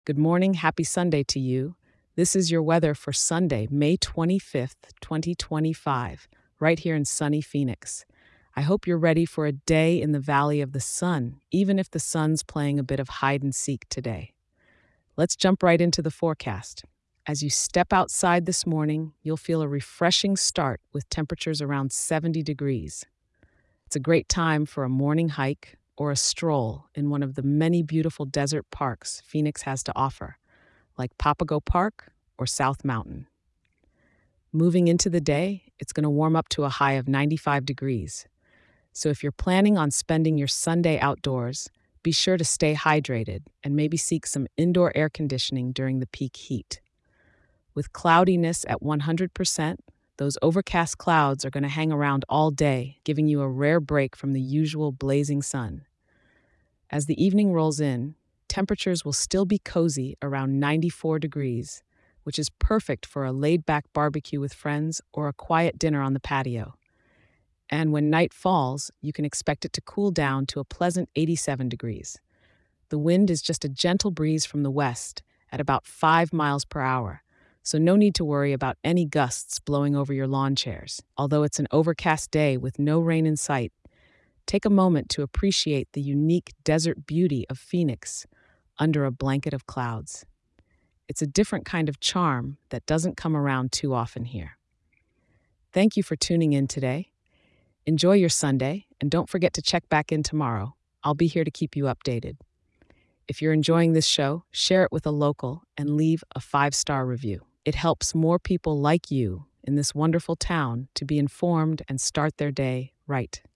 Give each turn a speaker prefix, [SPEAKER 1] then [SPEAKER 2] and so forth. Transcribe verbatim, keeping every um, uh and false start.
[SPEAKER 1] Good morning. Happy Sunday to you. This is your weather for Sunday, May twenty-fifth, twenty twenty-five, right here in sunny Phoenix. I hope you're ready for a day in the Valley of the Sun, even if the sun's playing a bit of hide and seek today. Let's jump right into the forecast. As you step outside this morning, you'll feel a refreshing start with temperatures around seventy degrees. It's a great time for a morning hike or a stroll in one of the many beautiful desert parks Phoenix has to offer, like Papago Park or South Mountain. Moving into the day, it's going to warm up to a high of ninety-five degrees. So if you're planning on spending your Sunday outdoors, be sure to stay hydrated and maybe seek some indoor air conditioning during the peak heat. With cloudiness at one hundred percent, those overcast clouds are going to hang around all day, giving you a rare break from the usual blazing sun. As the evening rolls in, temperatures will still be cozy around ninety-four degrees, which is perfect for a laid-back barbecue with friends or a quiet dinner on the patio. And when night falls, you can expect it to cool down to a pleasant eighty-seven degrees. The wind is just a gentle breeze from the west at about five miles per hour, so no need to worry about any gusts blowing over your lawn chairs. Although it's an overcast day with no rain in sight, take a moment to appreciate the unique desert beauty of Phoenix under a blanket of clouds. It's a different kind of charm that doesn't come around too often here. Thank you for tuning in today. Enjoy your Sunday, and don't forget to check back in tomorrow. I'll be here to keep you updated. If you're enjoying this show, share it with a local and leave a five-star review. It helps more people like you in this wonderful town to be informed and start their day right.